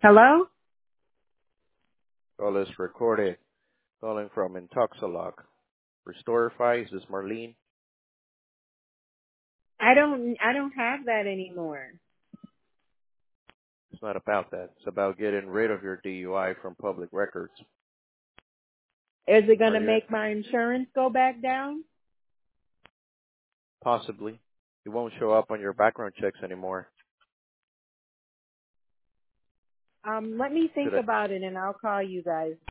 Hello? Call is recorded. Calling from Intoxalock. Restorify, is this Marlene? I don't have that anymore. It's not about that. It's about getting rid of your DUI from public records. Is it going Are to you make my insurance go back down? possibly? It won't show up on your background checks anymore. Let me think Should I about it and I'll call you guys.